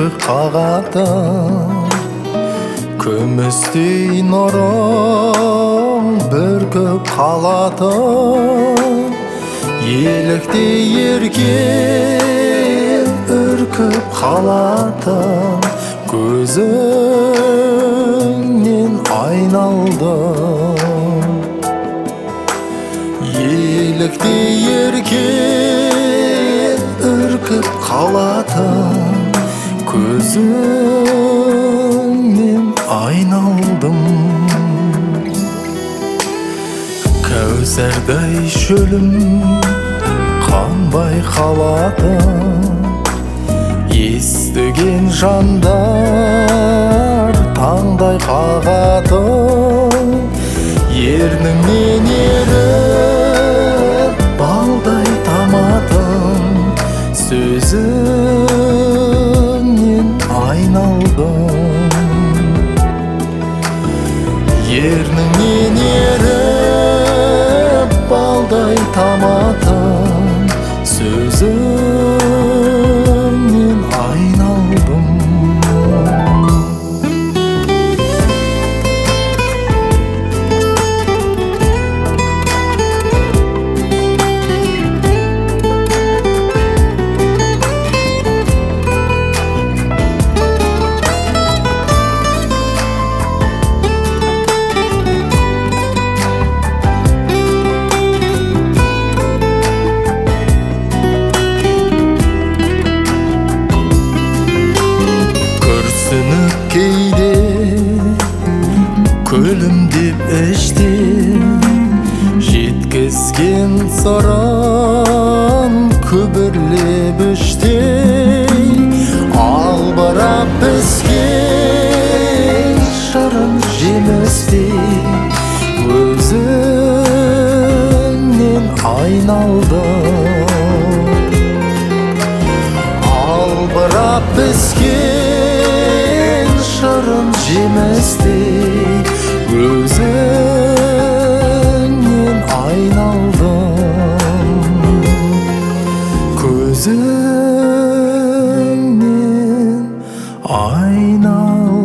қағатын күмістей нұрың бүркіп қалатын еліктей ерке үркіп қалатын көзіңнен айналдым еліктей ерке үркіп қалатын көзіңнен айналдым кәусардай шөлім қанбай қалатын естіген жандар таңдай қағатын ерніңнен еріп балдай таматын сөзіңнен айналдым ерніңнен еріп балдай таматын сөзіңнен айналдым кейде күлімдеп іштен жеткізген сырын күбірлеп іштей албырап піскен шырын жемістей өзіңнен айналдым албырап піскен шырын жемістей өзіңнен айналдым көзіңнен айналдым